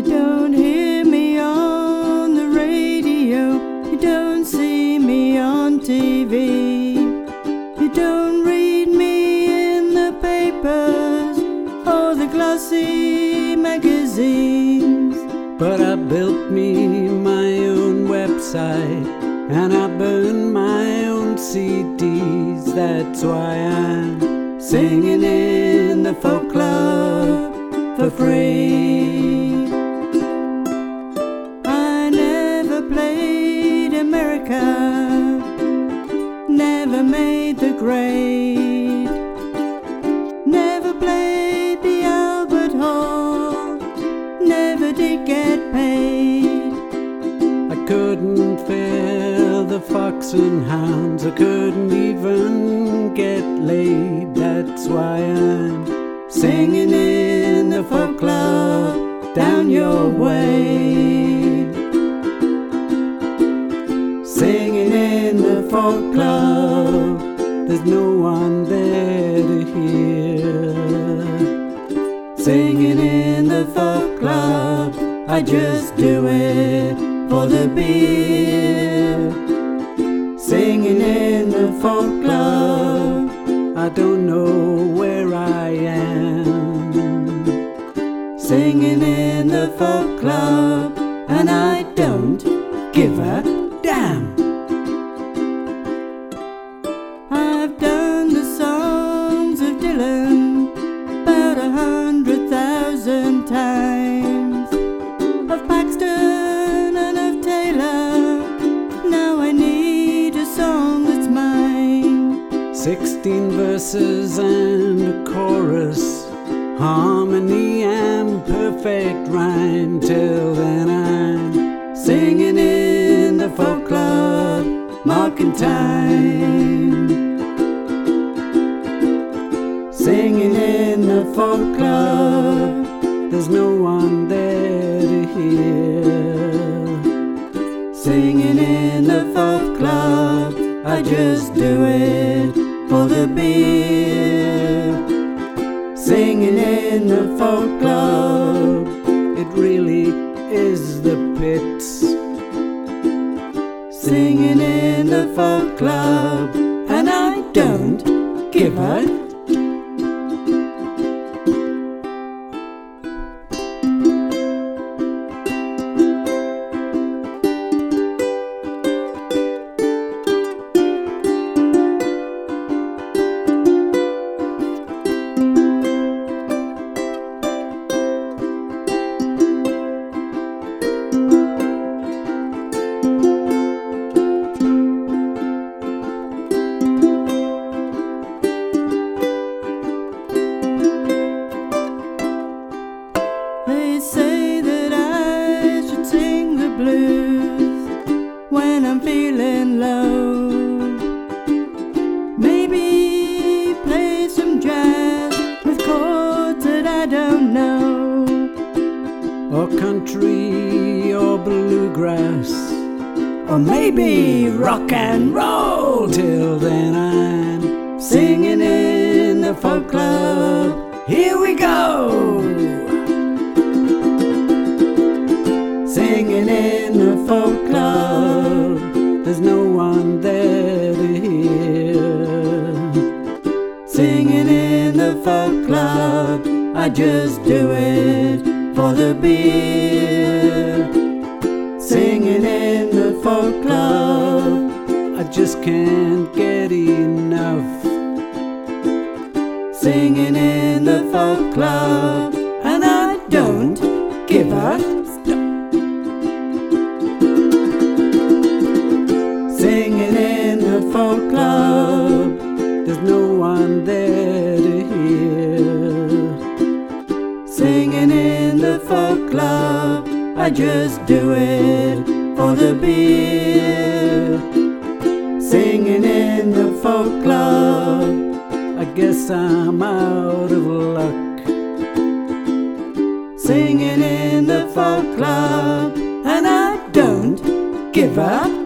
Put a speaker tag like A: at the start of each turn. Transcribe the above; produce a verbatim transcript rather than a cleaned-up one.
A: You don't hear me on the radio, you don't see me on T V, you don't read me in the papers or the glossy magazines.
B: But I built me my own website and I burn my own C Ds. That's why I'm singing in the folk club for free.
A: I never played America, never made the grade, never played the Albert Hall, never did get paid.
B: I couldn't fill the Fox and Hounds, I couldn't even get laid. That's why I'm singing in the folk club down your way. Singing in the folk club, there's no one there to hear. Singing in the folk club, I just do it for the beer. Singing in the folk club, I don't know where I am. Singing in the folk club, and I don't give a damn.
A: I've done the songs of Dylan about a hundred thousand times, of Paxton and of Taylor. Now I need a song that's mine.
B: Sixteen verses and a chorus, harmony and perfect rhyme. Till then I'm singing in the folk club, marking time. Singing in the folk club, there's no one there to hear. Singing in the folk club, I just do it for the beer. Singing in the folk club, it really is the pits. Singing in the folk club, and I don't give a
A: They say that I should sing the blues when I'm feeling low. Maybe play some jazz with chords that I don't know,
B: or country or bluegrass,
A: or maybe rock and roll.
B: Till then I'm
A: Singing in the folk club, here we go. Singing in the folk club, there's no one there to hear. Singing in the folk club, I just do it for the beer. Singing in the folk club,
B: I just can't get enough.
A: Singing in the folk club, and I don't give a stop. Singing in the folk club,
B: There's no one there to hear.
A: Singing in the folk club, I just do it for the beer. Singing in the folk club,
B: I guess I'm out of luck.
A: Singing in the folk club, and I don't give a